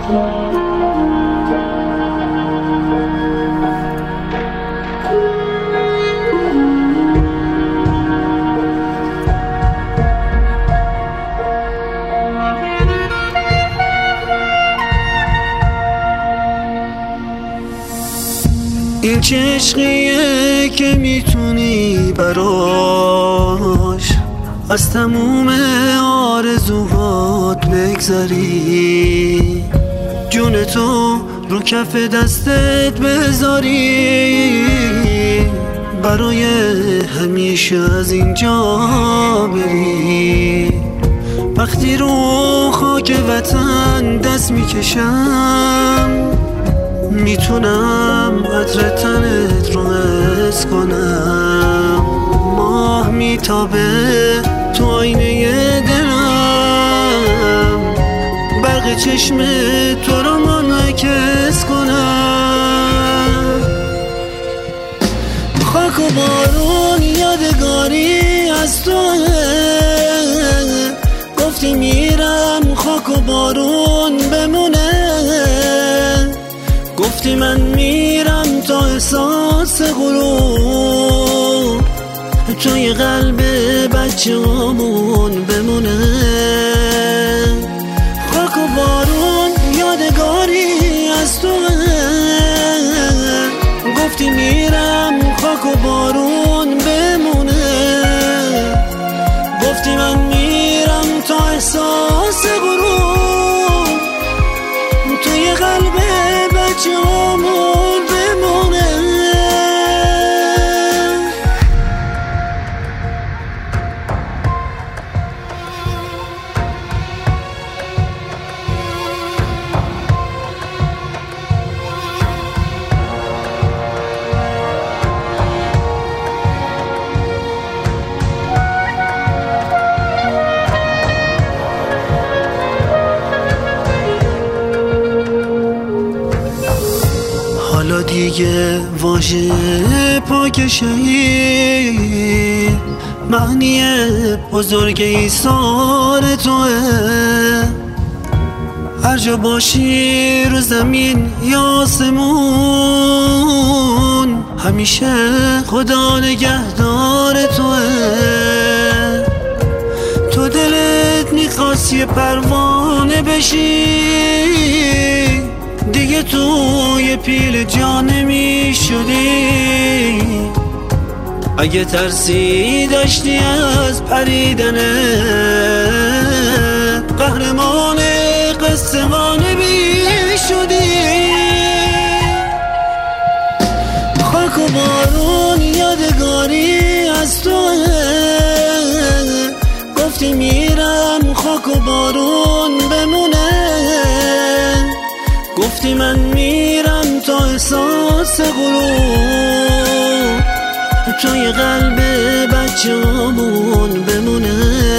این چه عشقیه که میتونی براش از تموم آرزوهات بگذری، جون تو رو کف دستت بذاری، برای همیشه از اینجا بری. وقتی رو خاک وطن دست میکشم، میتونم عطر تنت رو حس کنم. ماه میتابه تو آینه دلم، برق چشم تو رو منعکس کنم. خاک و بارون یادگاری از تو، گفتی میرم خاک و بارون بمونه، گفتی من میرم تا احساس غرور توی قلب بچه هامون بمونه. خاک و بارون یادگاری از تو، گفتی میرم خاک و بارون بمونه، گفتی من میرم تا احساس غرور توی قلب بچه هامون بمونه. حالا دیگه واژه پاک شهید معنی بزرگ ایثار توه. هر جا باشی رو زمین یا آسمون، همیشه خدا نگهدار توه. تو دلت میخواست یه پروانه بشی، دیگه توی پیل جا نمی شدی. اگه ترسی داشتی از پریدن، قهرمان قصه ها نمی شدی. خاک و بارون یادگاری از تو، گفتی میرم خاک و بارون بمونه، گفتی من میرم تا احساس غرور توی قلب بچه هامون بمونه.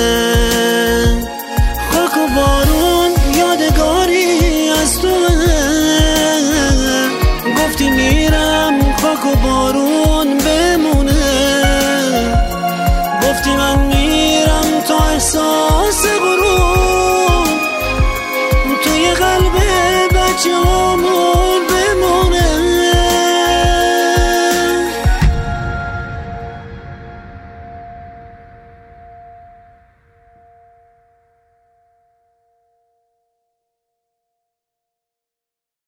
خاک و بارون یادگاری از تو، گفتی میرم خاک و بارون بمونه، گفتی من میرم تا احساس غرور توی قلب بچه